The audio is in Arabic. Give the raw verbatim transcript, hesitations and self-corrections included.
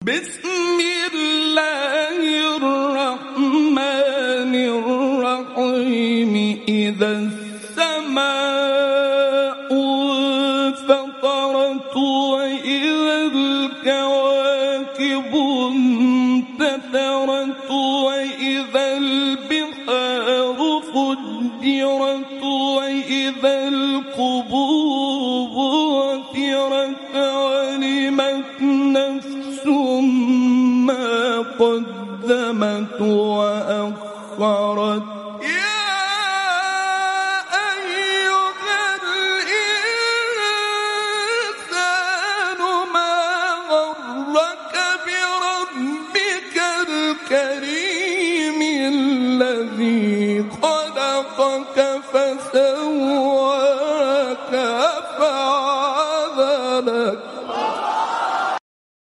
بسم الله الرحمن الرحيم إذا السماء انفطرت وإذا الكواكب انتثرت وإذا البحار فجرت وإذا القبور بعثرت وعلمت نفس ما قدمت وأخرت. يا أيها الإنسان ما غرك